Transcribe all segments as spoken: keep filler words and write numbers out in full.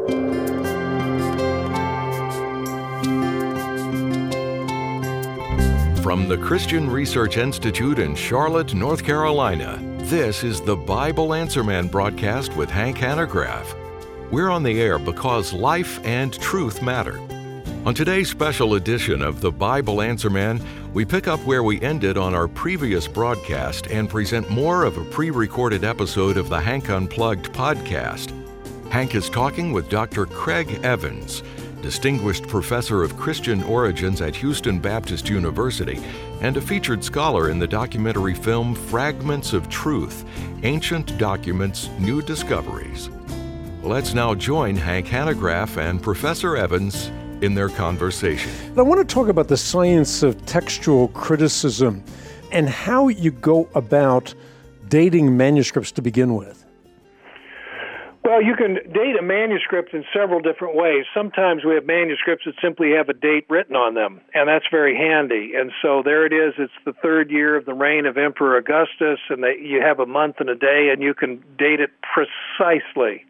From the Christian Research Institute in Charlotte, North Carolina, this is the Bible Answer Man broadcast with Hank Hanegraaff. We're on the air because life and truth matter. On today's special edition of the Bible Answer Man, we pick up where we ended on our previous broadcast and present more of a pre-recorded episode of the Hank Unplugged podcast. Hank is talking with Doctor Craig Evans, Distinguished Professor of Christian Origins at Houston Baptist University and a featured scholar in the documentary film Fragments of Truth, Ancient Documents, New Discoveries. Let's now join Hank Hanegraaff and Professor Evans in their conversation. I want to talk about the science of textual criticism and how you go about dating manuscripts to begin with. Well, you can date a manuscript in several different ways. Sometimes we have manuscripts that simply have a date written on them, and that's very handy. And so there it is. It's the third year of the reign of Emperor Augustus, and they, you have a month and a day, and you can date it precisely,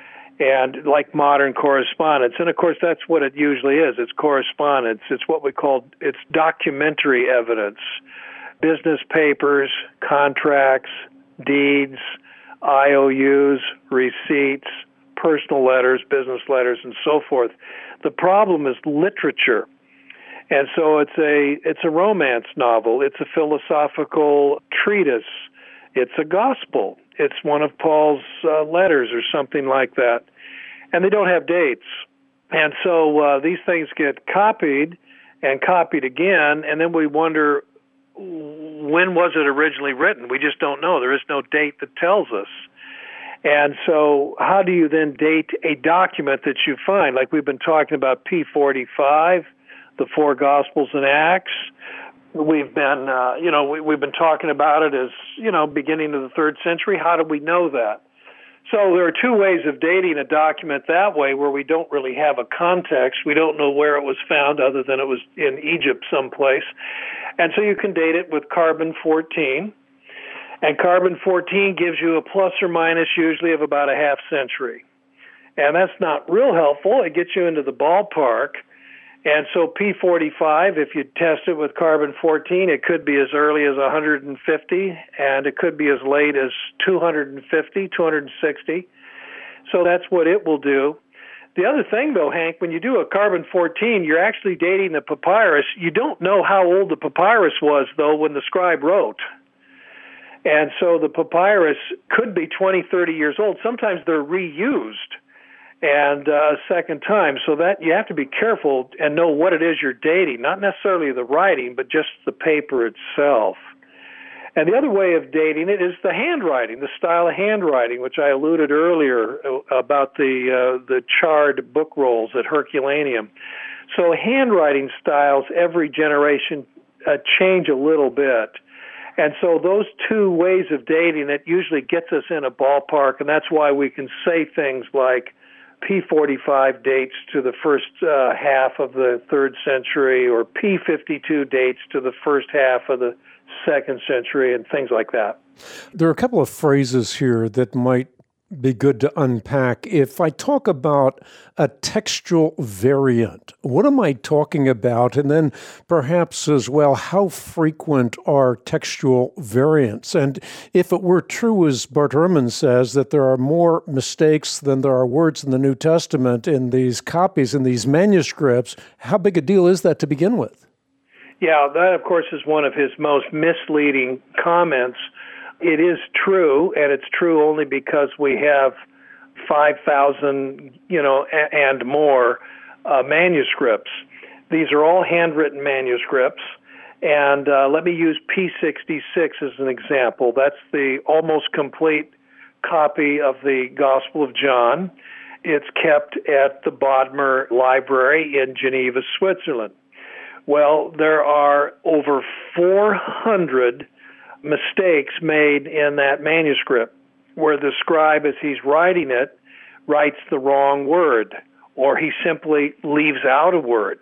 and like modern correspondence. And, of course, that's what it usually is. It's correspondence. It's what we call it's documentary evidence, business papers, contracts, deeds, I O Us, receipts, personal letters, business letters, and so forth. The problem is literature. And so it's a it's a romance novel. It's a philosophical treatise. It's a gospel. It's one of Paul's uh, letters or something like that. And they don't have dates. And so uh, these things get copied and copied again, and then we wonder, when was it originally written? We just don't know. There is no date that tells us. And so how do you then date a document that you find? Like we've been talking about P forty-five, the four Gospels and Acts. We've been, uh, you know, we, we've been talking about it as, you know, beginning of the third century. How do we know that? So there are two ways of dating a document that way where we don't really have a context. We don't know where it was found other than it was in Egypt someplace. And so you can date it with carbon fourteen. And carbon fourteen gives you a plus or minus usually of about a half century. And that's not real helpful. It gets you into the ballpark. And so P forty-five, if you test it with carbon fourteen, it could be as early as one hundred fifty, and it could be as late as two hundred fifty, two hundred sixty. So that's what it will do. The other thing, though, Hank, when you do a carbon fourteen, you're actually dating the papyrus. You don't know how old the papyrus was, though, when the scribe wrote. And so the papyrus could be twenty, thirty years old. Sometimes they're reused and uh, a second time. So that you have to be careful and know what it is you're dating, not necessarily the writing, but just the paper itself. And the other way of dating it is the handwriting, the style of handwriting, which I alluded earlier about the uh, the charred book rolls at Herculaneum. So handwriting styles every generation uh, change a little bit. And so those two ways of dating it usually gets us in a ballpark, and that's why we can say things like P forty-five dates to the first uh, half of the third century, or P fifty-two dates to the first half of the second century, and things like that. There are a couple of phrases here that might be good to unpack. If I talk about a textual variant, what am I talking about? And then perhaps as well, how frequent are textual variants? And if it were true, as Bart Ehrman says, that there are more mistakes than there are words in the New Testament in these copies, in these manuscripts, how big a deal is that to begin with? Yeah, that, of course, is one of his most misleading comments. It is true, and it's true only because we have five thousand, you know, a- and more uh, manuscripts. These are all handwritten manuscripts, and uh, let me use P sixty-six as an example. That's the almost complete copy of the Gospel of John. It's kept at the Bodmer Library in Geneva, Switzerland. Well, there are over four hundred mistakes made in that manuscript where the scribe, as he's writing it, writes the wrong word, or he simply leaves out a word.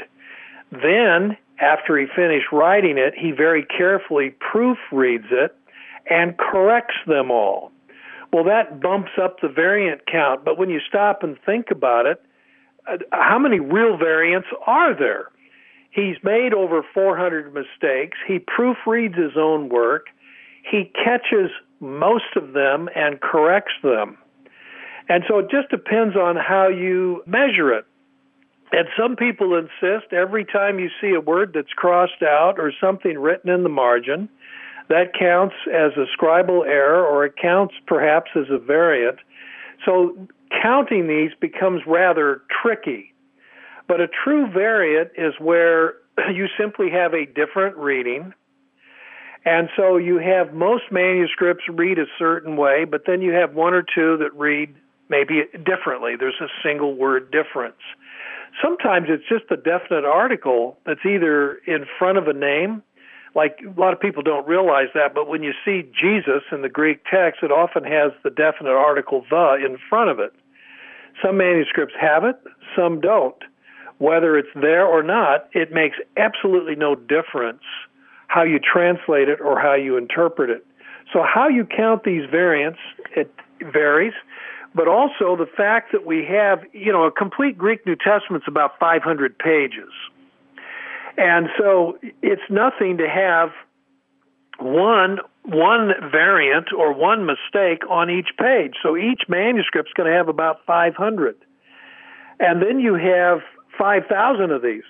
Then, after he finished writing it, he very carefully proofreads it and corrects them all. Well, that bumps up the variant count. But when you stop and think about it, uh, how many real variants are there? He's made over four hundred mistakes. He proofreads his own work. He catches most of them and corrects them. And so it just depends on how you measure it. And some people insist every time you see a word that's crossed out or something written in the margin, that counts as a scribal error, or it counts perhaps as a variant. So counting these becomes rather tricky. But a true variant is where you simply have a different reading. And so you have most manuscripts read a certain way, but then you have one or two that read maybe differently. There's a single word difference. Sometimes it's just a definite article that's either in front of a name. Like, a lot of people don't realize that, but when you see Jesus in the Greek text, it often has the definite article the in front of it. Some manuscripts have it, some don't. Whether it's there or not, it makes absolutely no difference how you translate it or how you interpret it. So how you count these variants, it varies, but also the fact that we have, you know, a complete Greek New Testament's about five hundred pages. And so it's nothing to have one one variant or one mistake on each page. So each manuscript's going to have about five hundred. And then you have five thousand of these,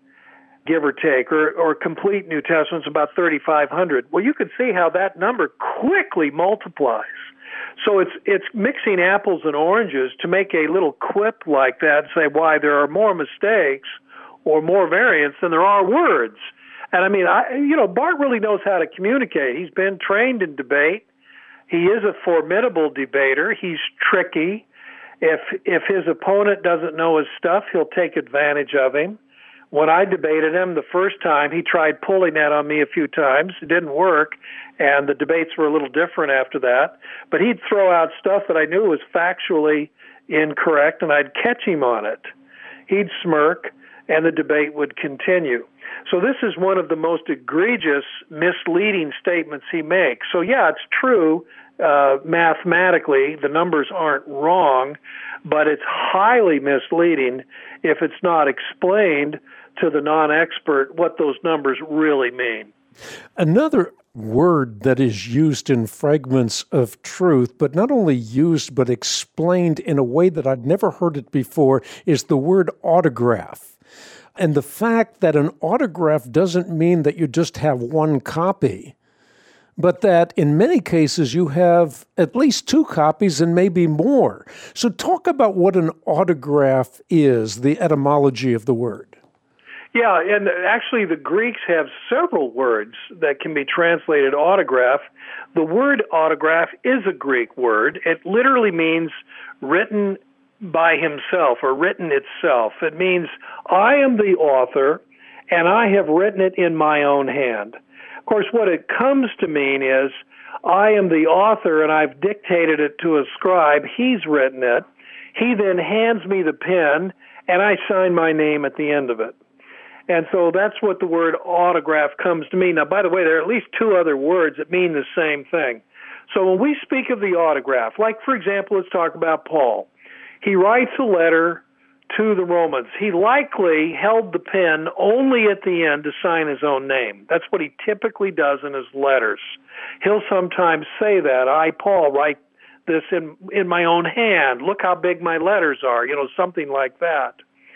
give or take, or, or complete New Testaments about thirty-five hundred. Well, you can see how that number quickly multiplies. So it's it's mixing apples and oranges to make a little quip like that and say, why, there are more mistakes or more variants than there are words. And I mean, I, you know, Bart really knows how to communicate. He's been trained in debate. He is a formidable debater. He's tricky. If if his opponent doesn't know his stuff, he'll take advantage of him. When I debated him the first time, he tried pulling that on me a few times. It didn't work, and the debates were a little different after that. But he'd throw out stuff that I knew was factually incorrect, and I'd catch him on it. He'd smirk, and the debate would continue. So this is one of the most egregious, misleading statements he makes. So yeah, it's true uh, mathematically, the numbers aren't wrong, but it's highly misleading if it's not explained to the non-expert what those numbers really mean. Another word that is used in Fragments of Truth, but not only used but explained in a way that I'd never heard it before, is the word autograph. And the fact that an autograph doesn't mean that you just have one copy, but that in many cases you have at least two copies and maybe more. So talk about what an autograph is, the etymology of the word. Yeah, and actually the Greeks have several words that can be translated autograph. The word autograph is a Greek word. It literally means written by himself or written itself. It means I am the author and I have written it in my own hand. Of course, what it comes to mean is I am the author and I've dictated it to a scribe. He's written it. He then hands me the pen and I sign my name at the end of it. And so that's what the word autograph comes to mean. Now, by the way, there are at least two other words that mean the same thing. So when we speak of the autograph, like, for example, let's talk about Paul. He writes a letter to the Romans. He likely held the pen only at the end to sign his own name. That's what he typically does in his letters. He'll sometimes say that, I, Paul, write this in in my own hand. Look how big my letters are, you know, something like that.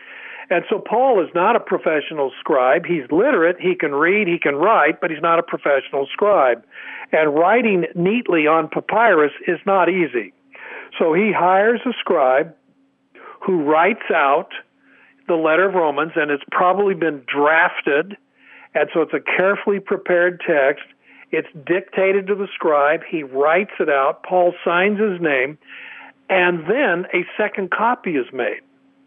And so Paul is not a professional scribe. He's literate. He can read, he can write, but he's not a professional scribe. And writing neatly on papyrus is not easy. So he hires a scribe who writes out the letter of Romans, and it's probably been drafted, and so it's a carefully prepared text. It's dictated to the scribe. He writes it out. Paul signs his name, and then a second copy is made.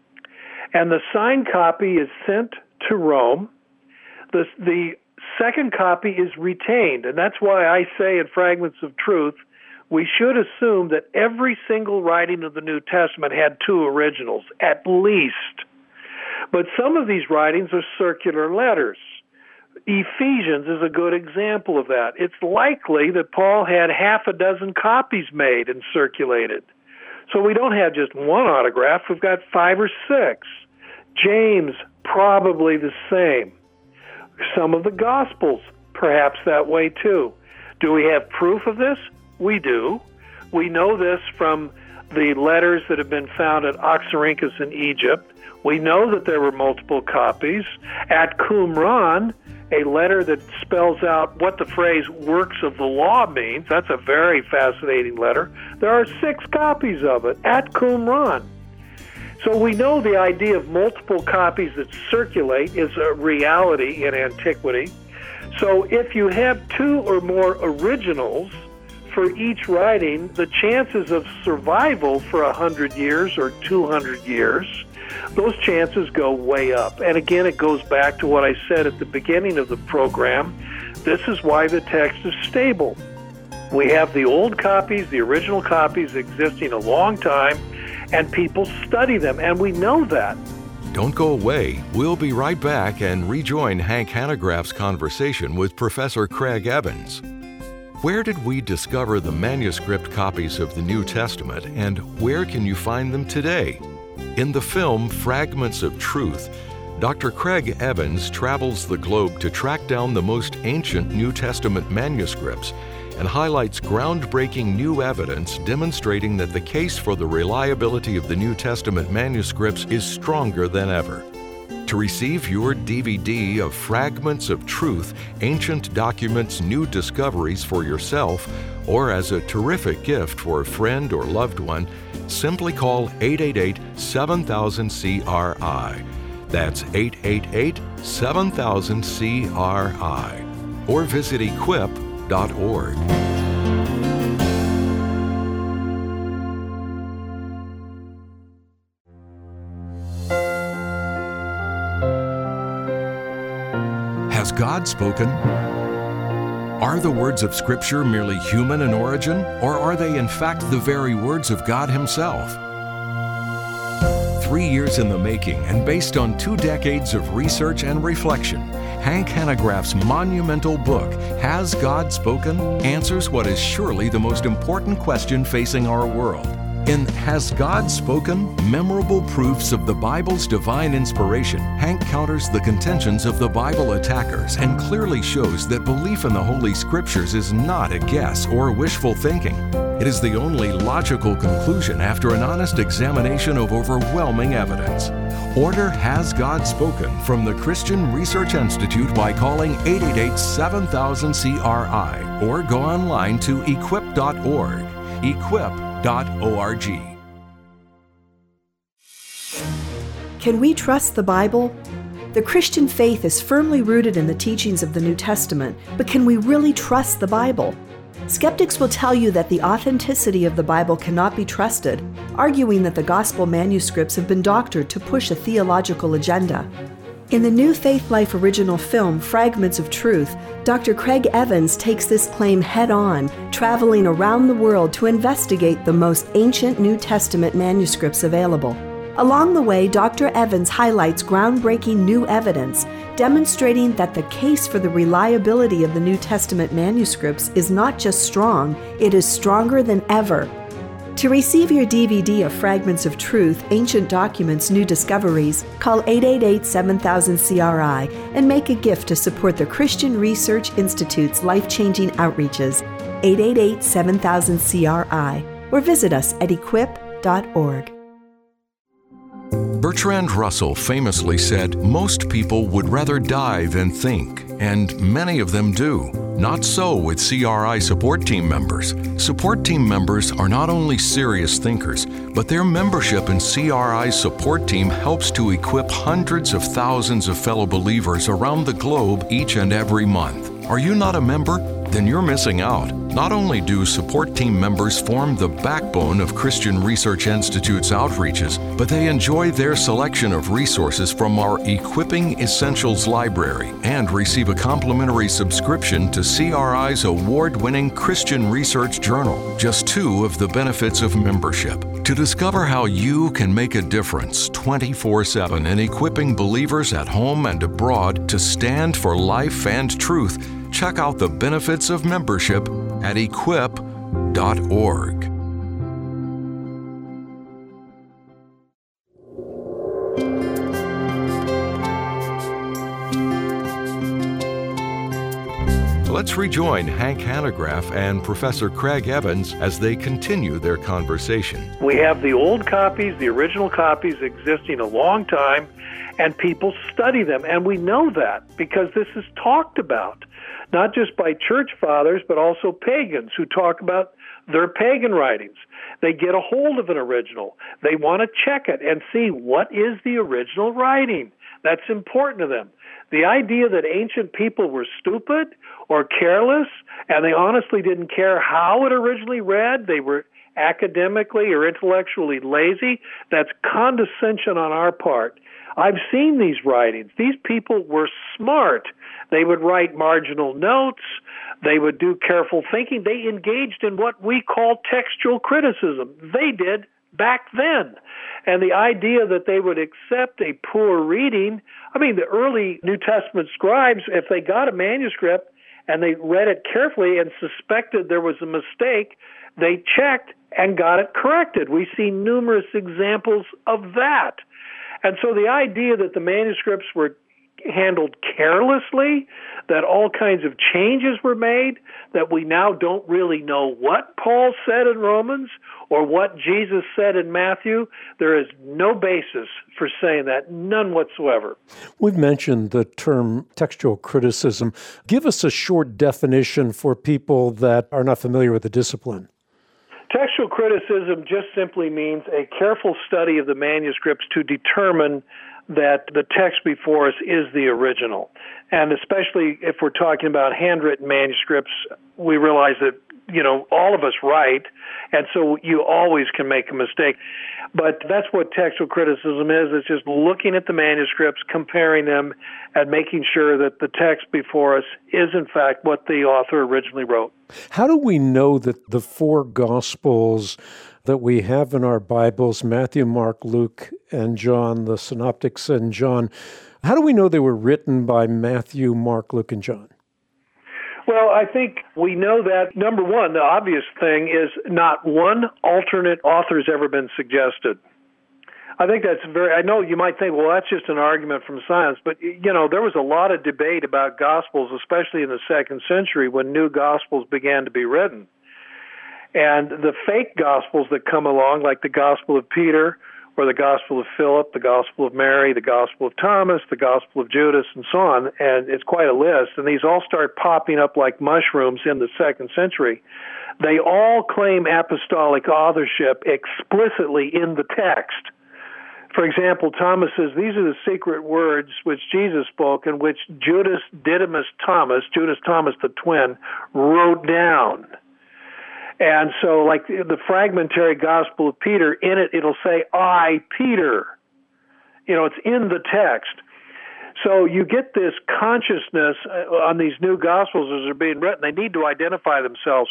And the signed copy is sent to Rome. The, the second copy is retained, and that's why I say in Fragments of Truth, we should assume that every single writing of the New Testament had two originals, at least. But some of these writings are circular letters. Ephesians is a good example of that. It's likely that Paul had half a dozen copies made and circulated. So we don't have just one autograph, we've got five or six. James, probably the same. Some of the Gospels, perhaps that way too. Do we have proof of this? We do. We know this from the letters that have been found at Oxyrhynchus in Egypt. We know that there were multiple copies. At Qumran, a letter that spells out what the phrase works of the law means, that's a very fascinating letter. There are six copies of it at Qumran. So we know the idea of multiple copies that circulate is a reality in antiquity. So if you have two or more originals for each writing, the chances of survival for one hundred years or two hundred years, those chances go way up. And again, it goes back to what I said at the beginning of the program. This is why the text is stable. We have the old copies, the original copies existing a long time, and people study them, and we know that. Don't go away. We'll be right back and rejoin Hank Hanegraaff's conversation with Professor Craig Evans. Where did we discover the manuscript copies of the New Testament, and where can you find them today? In the film Fragments of Truth, Doctor Craig Evans travels the globe to track down the most ancient New Testament manuscripts and highlights groundbreaking new evidence demonstrating that the case for the reliability of the New Testament manuscripts is stronger than ever. To receive your D V D of Fragments of Truth, Ancient Documents, New Discoveries for yourself, or as a terrific gift for a friend or loved one, simply call eight eight eight, seven thousand, C R I. That's eight eight eight, seven thousand, C R I. Or visit equip dot org. Has God spoken? Are the words of Scripture merely human in origin, or are they in fact the very words of God Himself? Three years in the making and based on two decades of research and reflection, Hank Hanegraaff's monumental book, Has God Spoken?, answers what is surely the most important question facing our world. In Has God Spoken? Memorable Proofs of the Bible's Divine Inspiration, Hank counters the contentions of the Bible attackers and clearly shows that belief in the Holy Scriptures is not a guess or wishful thinking. It is the only logical conclusion after an honest examination of overwhelming evidence. Order Has God Spoken from the Christian Research Institute by calling eight eight eight, seven thousand, C R I or go online to equip dot org. equip dot org. Can we trust the Bible? The Christian faith is firmly rooted in the teachings of the New Testament, but can we really trust the Bible? Skeptics will tell you that the authenticity of the Bible cannot be trusted, arguing that the gospel manuscripts have been doctored to push a theological agenda. In the New Faith Life original film, Fragments of Truth, Doctor Craig Evans takes this claim head-on, traveling around the world to investigate the most ancient New Testament manuscripts available. Along the way, Doctor Evans highlights groundbreaking new evidence, demonstrating that the case for the reliability of the New Testament manuscripts is not just strong, it is stronger than ever. To receive your D V D of Fragments of Truth, Ancient Documents, New Discoveries, call eight eight eight, seven thousand, C R I and make a gift to support the Christian Research Institute's life-changing outreaches, eight eight eight, seven thousand, C R I, or visit us at equip dot org. Bertrand Russell famously said, "Most people would rather die than think," and many of them do. Not so with C R I support team members. Support team members are not only serious thinkers, but their membership in C R I's support team helps to equip hundreds of thousands of fellow believers around the globe each and every month. Are you not a member? Then you're missing out. Not only do support team members form the backbone of Christian Research Institute's outreaches, but they enjoy their selection of resources from our Equipping Essentials library and receive a complimentary subscription to C R I's award-winning Christian Research Journal, just two of the benefits of membership. To discover how you can make a difference twenty-four seven in equipping believers at home and abroad to stand for life and truth, check out the benefits of membership at equip dot org. Let's rejoin Hank Hanegraaff and Professor Craig Evans as they continue their conversation. We have the old copies, the original copies existing a long time, and people study them. And we know that because this is talked about, not just by church fathers, but also pagans who talk about their pagan writings. They get a hold of an original. They want to check it and see what is the original writing. That's important to them. The idea that ancient people were stupid or careless, and they honestly didn't care how it originally read, they were academically or intellectually lazy, that's condescension on our part. I've seen these writings. These people were smart. They would write marginal notes. They would do careful thinking. They engaged in what we call textual criticism. They did back then. And the idea that they would accept a poor reading, I mean, the early New Testament scribes, if they got a manuscript and they read it carefully and suspected there was a mistake, they checked and got it corrected. We see numerous examples of that. And so the idea that the manuscripts were handled carelessly, that all kinds of changes were made, that we now don't really know what Paul said in Romans or what Jesus said in Matthew, there is no basis for saying that, none whatsoever. We've mentioned the term textual criticism. Give us a short definition for people that are not familiar with the discipline. Textual criticism just simply means a careful study of the manuscripts to determine that the text before us is the original. And especially if we're talking about handwritten manuscripts, we realize that, you know, all of us write, and so you always can make a mistake. But that's what textual criticism is. It's just looking at the manuscripts, comparing them, and making sure that the text before us is, in fact, what the author originally wrote. How do we know that the four Gospels that we have in our Bibles, Matthew, Mark, Luke, and John, the synoptics and John, how do we know they were written by Matthew, Mark, Luke, and John? Well, I think we know that, number one, the obvious thing is not one alternate author has ever been suggested. I think that's very, I know you might think, well, that's just an argument from science, but, you know, there was a lot of debate about Gospels, especially in the second century when new Gospels began to be written. And the fake Gospels that come along, like the Gospel of Peter, or the Gospel of Philip, the Gospel of Mary, the Gospel of Thomas, the Gospel of Judas, and so on, and it's quite a list, and these all start popping up like mushrooms in the second century. They all claim apostolic authorship explicitly in the text. For example, Thomas says, these are the secret words which Jesus spoke and which Judas Didymus Thomas, Judas Thomas the twin, wrote down. And so, like the fragmentary Gospel of Peter, in it, it'll say, I, Peter. You know, it's in the text. So you get this consciousness on these new Gospels as they're being written. They need to identify themselves.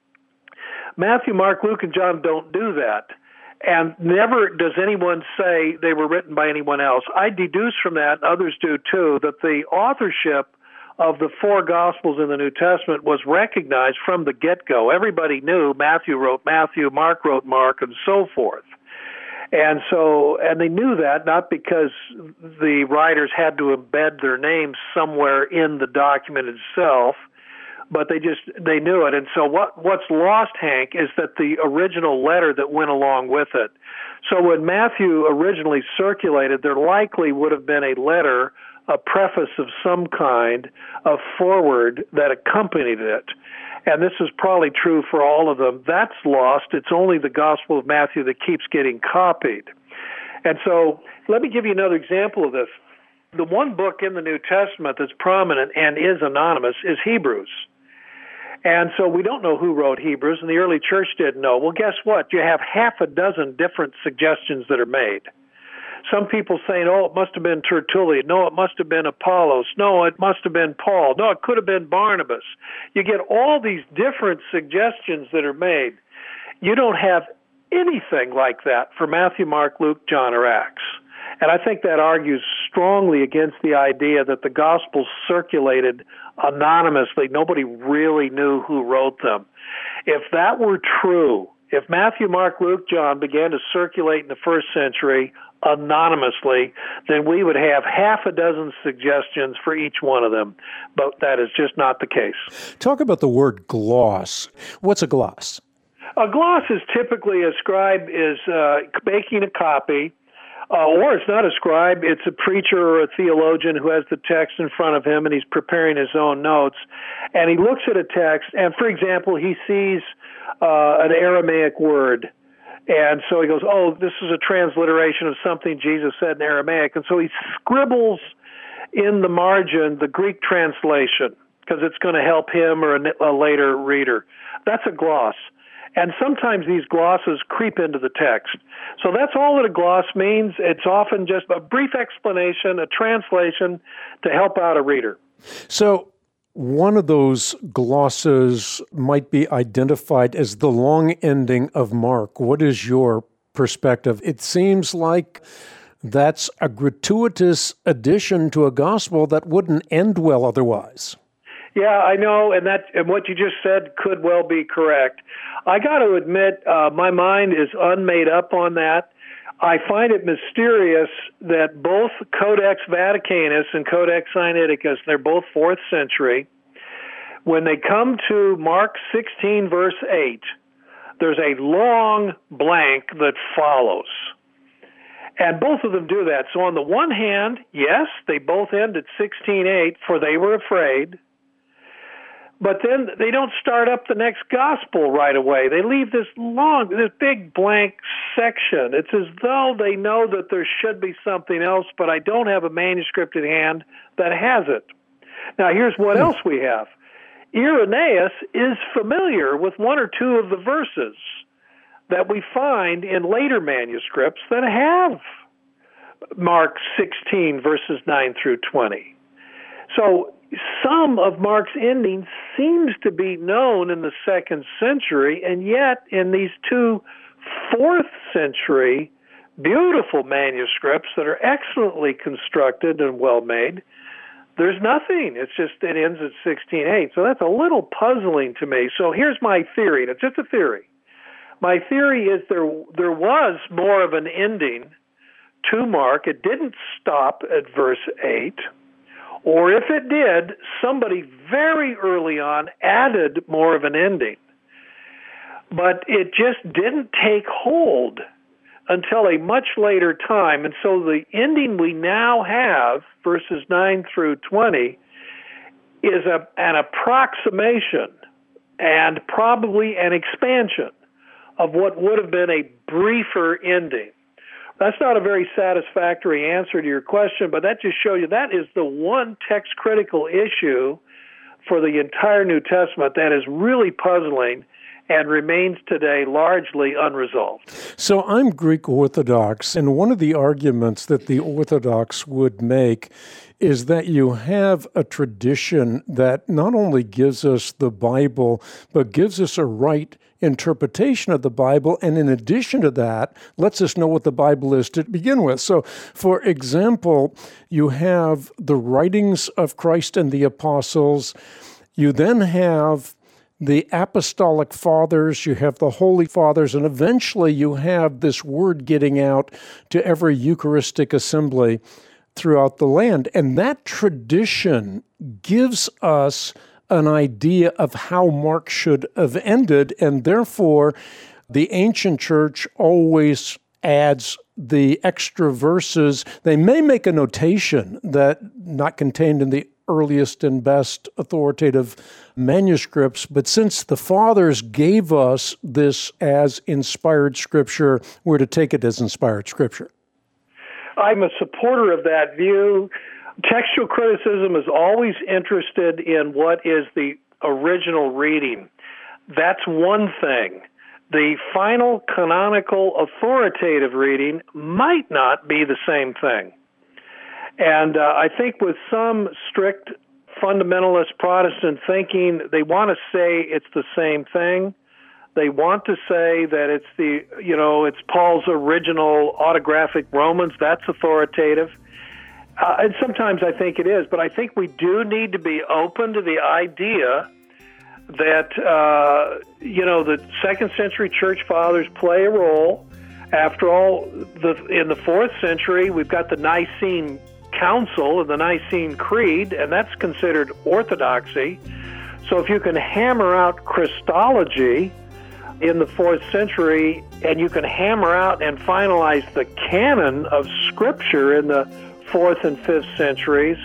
Matthew, Mark, Luke, and John don't do that. And never does anyone say they were written by anyone else. I deduce from that, and others do too, that the authorship of the four Gospels in the New Testament was recognized from the get-go. Everybody knew Matthew wrote Matthew, Mark wrote Mark, and so forth. And so, and they knew that not because the writers had to embed their names somewhere in the document itself, but they just, they knew it. And so what, what's lost, Hank, is that the original letter that went along with it. So when Matthew originally circulated, there likely would have been a letter, a preface of some kind, a foreword that accompanied it. And this is probably true for all of them. That's lost. It's only the Gospel of Matthew that keeps getting copied. And so let me give you another example of this. The one book in the New Testament that's prominent and is anonymous is Hebrews. And so we don't know who wrote Hebrews, and the early church didn't know. Well, guess what? You have half a dozen different suggestions that are made. Some people saying, oh, it must have been Tertullian. No, it must have been Apollos. No, it must have been Paul. No, it could have been Barnabas. You get all these different suggestions that are made. You don't have anything like that for Matthew, Mark, Luke, John, or Acts. And I think that argues strongly against the idea that the Gospels circulated anonymously. Nobody really knew who wrote them. If that were true, if Matthew, Mark, Luke, John began to circulate in the first century anonymously, then we would have half a dozen suggestions for each one of them. But that is just not the case. Talk about the word gloss. What's a gloss? A gloss is typically a scribe is uh, making a copy, uh, or it's not a scribe, it's a preacher or a theologian who has the text in front of him and he's preparing his own notes. And he looks at a text, and for example, he sees uh, an Aramaic word. And so he goes, oh, this is a transliteration of something Jesus said in Aramaic. And so he scribbles in the margin the Greek translation because it's going to help him or a, a later reader. That's a gloss. And sometimes these glosses creep into the text. So that's all that a gloss means. It's often just a brief explanation, a translation to help out a reader. So one of those glosses might be identified as the long ending of Mark. What is your perspective? It seems like that's a gratuitous addition to a gospel that wouldn't end well otherwise. Yeah, I know, and that and what you just said could well be correct. I got to admit, uh, my mind is unmade up on that. I find it mysterious that both Codex Vaticanus and Codex Sinaiticus, they're both fourth century, when they come to Mark sixteen, verse eight, there's a long blank that follows. And both of them do that. So on the one hand, yes, they both end at sixteen eight, for they were afraid. But then they don't start up the next gospel right away. They leave this long, this big blank section. It's as though they know that there should be something else, but I don't have a manuscript in hand that has it. Now, here's what else we have. Irenaeus is familiar with one or two of the verses that we find in later manuscripts that have Mark sixteen, verses nine through twenty. So some of Mark's ending seems to be known in the second century, and yet in these two fourth century beautiful manuscripts that are excellently constructed and well made, there's nothing. It's just, it ends at sixteen eight. So that's a little puzzling to me. So here's my theory. It's just a theory. My theory is there there was more of an ending to Mark. It didn't stop at verse eight. Or if it did, somebody very early on added more of an ending. But it just didn't take hold until a much later time. And so the ending we now have, verses nine through twenty, is a, an approximation and probably an expansion of what would have been a briefer ending. That's not a very satisfactory answer to your question, but that just shows you that is the one text-critical issue for the entire New Testament that is really puzzling and remains today largely unresolved. So I'm Greek Orthodox, and one of the arguments that the Orthodox would make is that you have a tradition that not only gives us the Bible, but gives us a right interpretation of the Bible, and in addition to that, lets us know what the Bible is to begin with. So, for example, you have the writings of Christ and the apostles. You then have the apostolic fathers, you have the holy fathers, and eventually you have this word getting out to every Eucharistic assembly throughout the land. And that tradition gives us an idea of how Mark should have ended, and therefore the ancient church always adds the extra verses. They may make a notation that not contained in the earliest and best authoritative manuscripts, but since the fathers gave us this as inspired scripture, we're to take it as inspired scripture. I'm a supporter of that view. Textual criticism is always interested in what is the original reading. That's one thing. The final canonical authoritative reading might not be the same thing. And uh, I think with some strict fundamentalist Protestant thinking, they want to say it's the same thing. They want to say that it's the, you know, it's Paul's original autographic Romans. That's authoritative. Uh, and sometimes I think it is, but I think we do need to be open to the idea that, uh, you know, the second century church fathers play a role. After all, the, in the fourth century, we've got the Nicene Council and the Nicene Creed, and that's considered orthodoxy. So if you can hammer out Christology in the fourth century, and you can hammer out and finalize the canon of Scripture in the fourth and fifth centuries,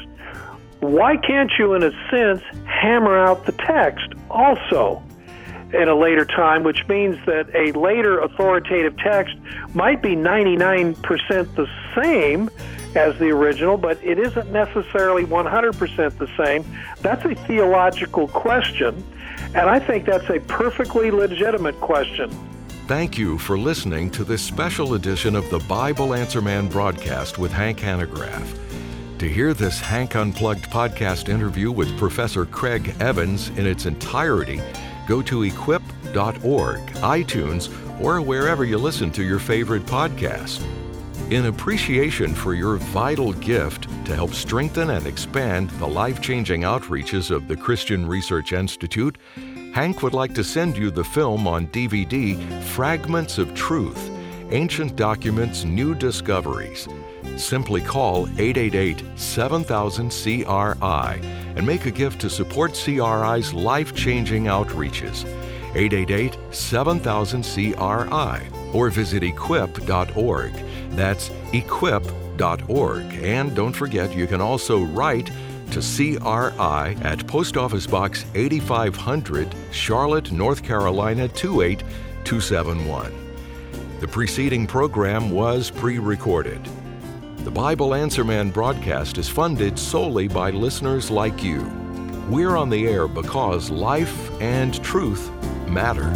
why can't you, in a sense, hammer out the text also in a later time, which means that a later authoritative text might be ninety-nine percent the same as the original, but it isn't necessarily one hundred percent the same. That's a theological question, and I think that's a perfectly legitimate question. Thank you for listening to this special edition of the Bible Answer Man broadcast with Hank Hanegraaff. To hear this Hank Unplugged podcast interview with Professor Craig Evans in its entirety, go to equip dot org, iTunes, or wherever you listen to your favorite podcast. In appreciation for your vital gift to help strengthen and expand the life-changing outreaches of the Christian Research Institute, Hank would like to send you the film on D V D, Fragments of Truth, Ancient Documents, New Discoveries. Simply call eight eight eight, seven thousand, C R I and make a gift to support C R I's life-changing outreaches. eight eight eight, seven thousand, C R I or visit equip dot org. That's equip dot org. And don't forget, you can also write to C R I at Post Office Box eighty-five hundred, Charlotte, North Carolina two eight two seven one. The preceding program was pre-recorded. The Bible Answer Man broadcast is funded solely by listeners like you. We're on the air because life and truth matter.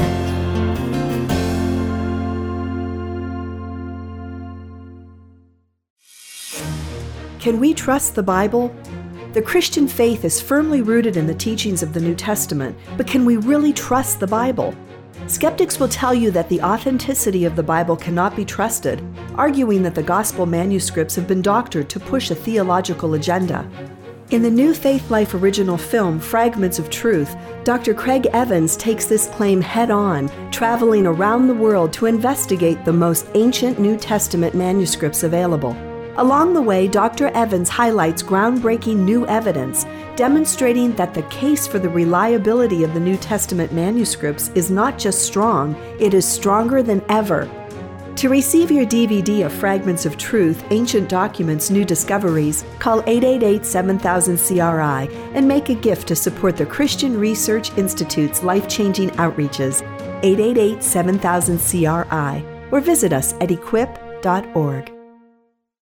Can we trust the Bible? The Christian faith is firmly rooted in the teachings of the New Testament, but can we really trust the Bible? Skeptics will tell you that the authenticity of the Bible cannot be trusted, arguing that the gospel manuscripts have been doctored to push a theological agenda. In the New Faith Life original film, Fragments of Truth, Doctor Craig Evans takes this claim head-on, traveling around the world to investigate the most ancient New Testament manuscripts available. Along the way, Doctor Evans highlights groundbreaking new evidence, demonstrating that the case for the reliability of the New Testament manuscripts is not just strong, it is stronger than ever. To receive your D V D of Fragments of Truth, Ancient Documents, New Discoveries, call eight eight eight, seven thousand, C R I and make a gift to support the Christian Research Institute's life-changing outreaches, eight eight eight, seven thousand, C R I, or visit us at equip dot org.